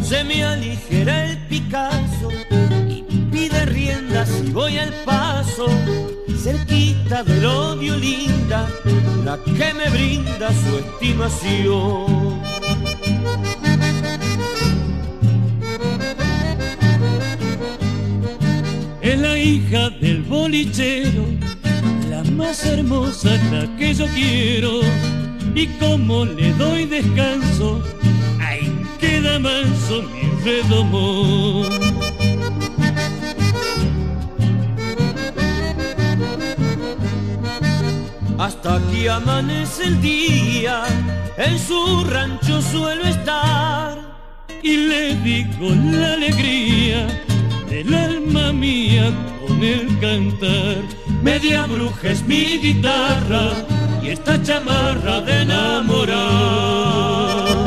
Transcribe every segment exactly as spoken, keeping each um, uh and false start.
se me aligera el Picasso y pide riendas y voy al paso, cerquita del odio linda, la que me brinda su estimación. Es la hija del bolichero, la más hermosa, la que yo quiero, y como le doy descanso, ahí queda manso mi redomón. Hasta que amanece el día, en su rancho suelo estar, y le digo la alegría del alma mía con el cantar. Media bruja es mi guitarra y esta chamarra de enamorar.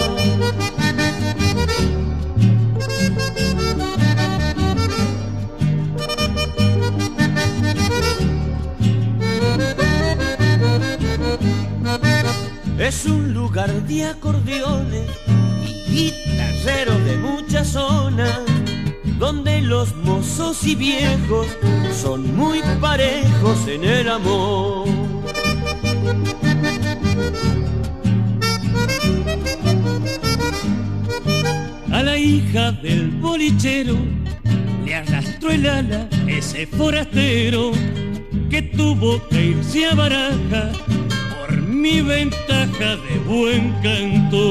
Es un lugar de acordeones y guitarreros de muchas zonas, donde los mozos y viejos son muy parejos en el amor. A la hija del bolichero le arrastró el ala ese forastero que tuvo que irse a Baraja por mi ventaja de buen canto.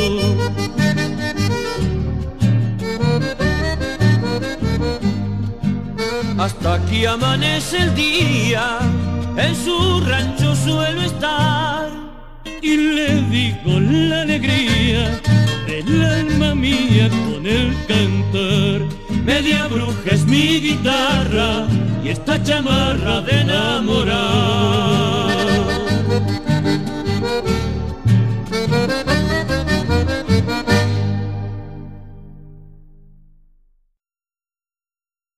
Hasta que amanece el día, en su rancho suelo estar, y le digo la alegría del alma mía con el cantar. Media bruja es mi guitarra y esta chamarra de enamorar.